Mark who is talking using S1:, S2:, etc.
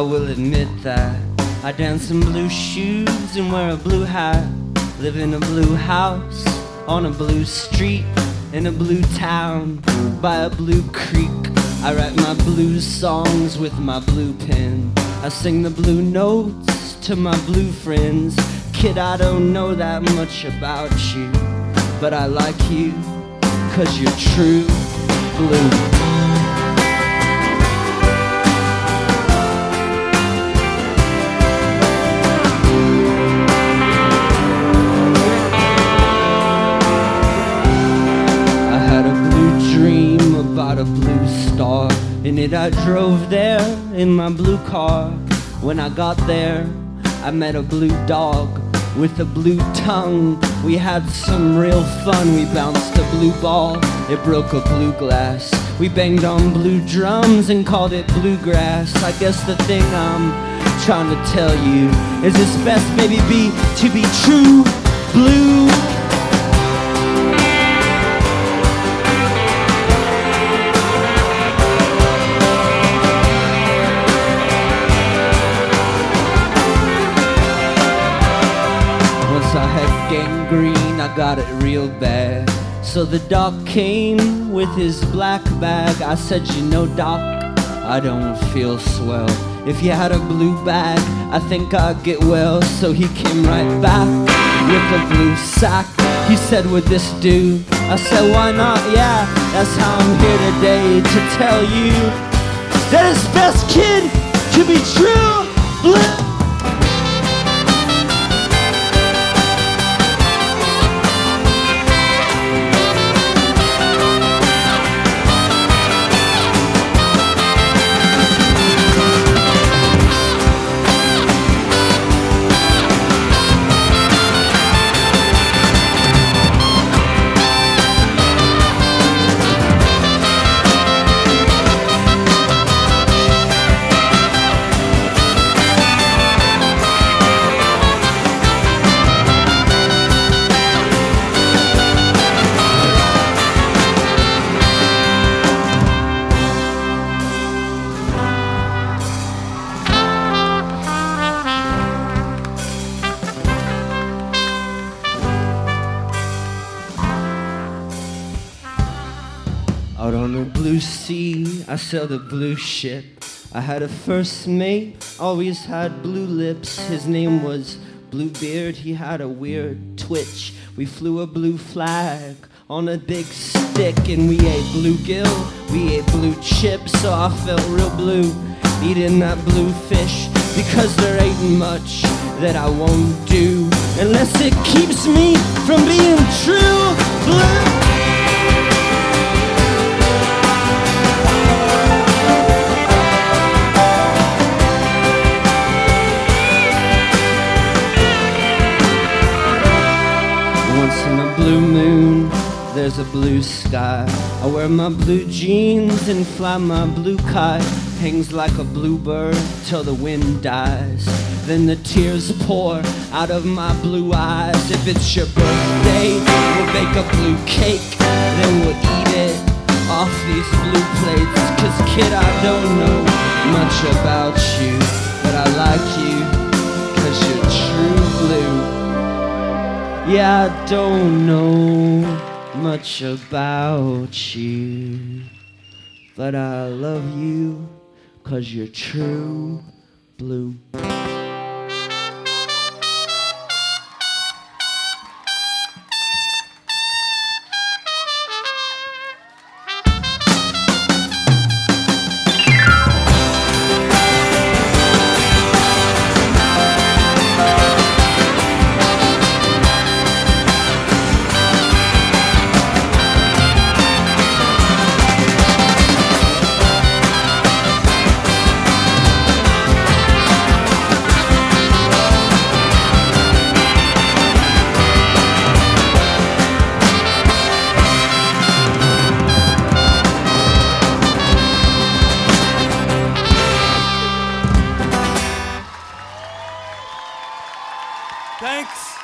S1: will admit that I dance in blue shoes and wear a blue hat. Live in a blue house, on a blue street, in a blue town, by a blue creek. I write my blues songs with my blue pen. I sing the blue notes to my blue friends. Kid, I don't know that much about you, but I like you, 'cause you're true blue. A blue star. In it I drove there in my blue car. When I got there, I met a blue dog with a blue tongue. We had some real fun. We bounced a blue ball, it broke a blue glass. We banged on blue drums and called it bluegrass. I guess the thing I'm trying to tell you is it's best maybe to be true blue. Gangrene, I got it real bad. So the doc came with his black bag. I said, you know, doc, I don't feel swell. If you had a blue bag, I think I'd get well. So he came right back with a blue sack. He said, would this do? I said, why not? Yeah, that's how I'm here today to tell you that it's best, kid, to be true blue. Out on the blue sea, I sailed a blue ship. I had a first mate, always had blue lips. His name was Bluebeard, he had a weird twitch. We flew a blue flag on a big stick, and we ate bluegill, we ate blue chips. So I felt real blue eating that blue fish, because there ain't much that I won't do unless it keeps me from being true blue. Blue moon, there's a blue sky. I wear my blue jeans and fly my blue kite. Hangs like a bluebird till the wind dies. Then the tears pour out of my blue eyes. If it's your birthday, we'll bake a blue cake. Then we'll eat it off these blue plates. 'Cause kid, I don't know much about you, but I like you 'cause you're true blue. Yeah, I don't know much about you, but I love you 'cause you're true blue.
S2: Thanks.